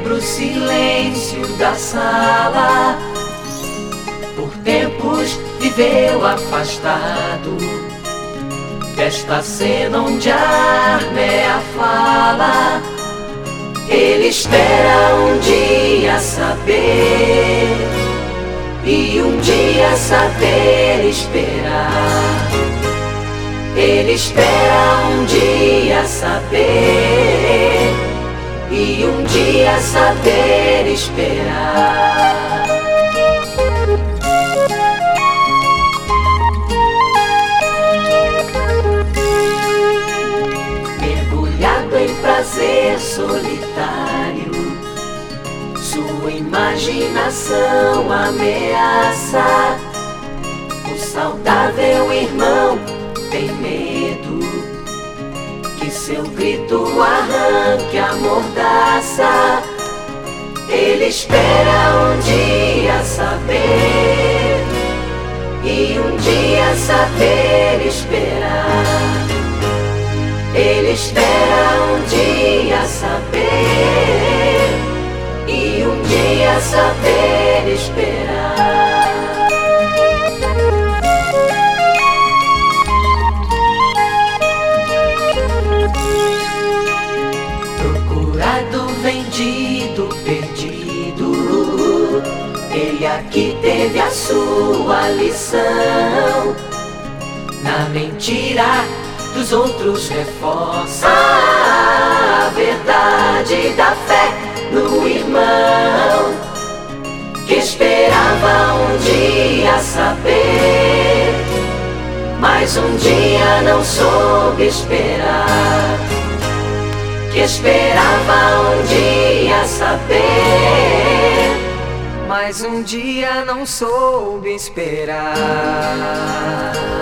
quebra o silêncio da sala. Por tempos viveu afastado desta cena onde a Arméia fala. Ele espera um dia saber, e um dia saber esperar. Ele espera um dia saber, e um dia saber esperar. Mergulhado em prazer solitário, sua imaginação ameaça. O saudável irmão tem medo que seu grito arranque a mordaça. Ele espera um dia saber, e um dia saber esperar. Ele espera um dia saber, e um dia saber esperar. Procurado, vendido, perdido, ele aqui teve a sua lição. Na mentira dos outros reforça a verdade da fé no irmão, que esperava um dia saber, mas um dia não soube esperar. Que esperava um dia saber, mas um dia não soube esperar.